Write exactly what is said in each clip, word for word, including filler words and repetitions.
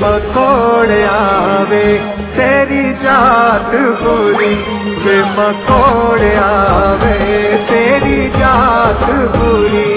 मकोड़े आवे तेरी जात बुरी, वे मकोड़े आवे तेरी जात बुरी।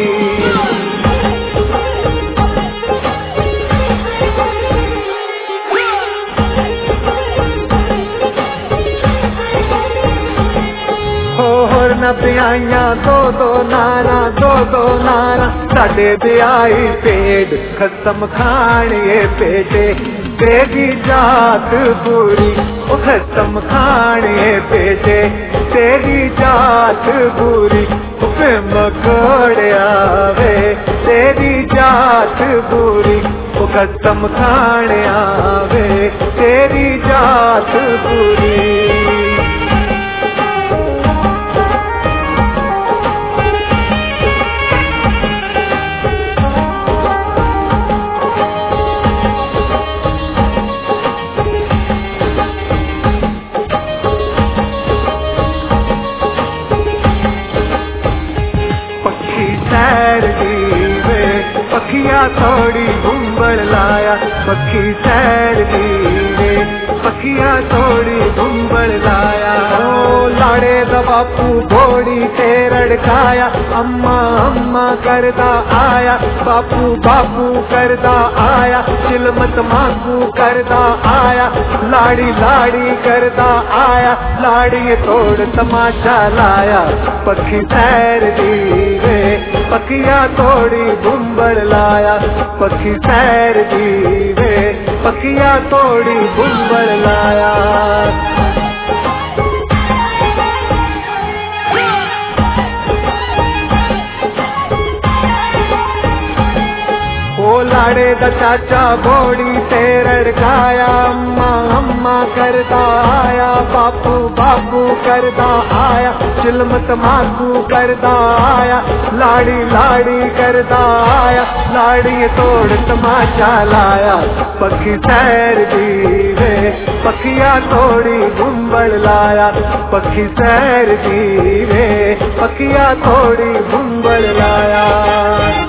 नबियाइया दो दो नारा दो दो नारा साडे ब्याई पेड़ खसम खाने पेटे तेरी जात बुरी, ओ खसम खाने पेटे तेरी जात बुरी। वे मकोड़े आवे तेरी जात बुरी, ओ खसम खाने आवे तेरी जात बुरी। पखिया थोड़ी घुंबड़ लाया, पखी सैर दीवे पखिया थोड़ी घुंबड़ लाया। ओ लाड़े दा बापू घोड़ी ते रड़काया, अम्मा अम्मा करदा आया, बापू बापू करदा आया, चिलमत माकू करदा आया, लाड़ी लाड़ी करदा आया, लाड़ी तोड़ तमाशा लाया। पखी सैर दीवे पखिया थोड़ी घुंबड़ लाया, पखी सैर दीवे पखिया थोड़ी घुंबड़ लाया। ओ लाड़े दा चाचा घोड़ी ते रड़काया, अम्मा अम्मा करदा आया, बापू बापू करदा आया, चिलमत माकू करदा आया, लाड़ी लाड़ी करदा आया, लाड़ी तोड़ तमाशा लाया। पखी सैर दीवे पखिया थोड़ी घुंबड़ लाया, पखी सैर दीवे पखिया थोड़ी घुंबड़ लाया।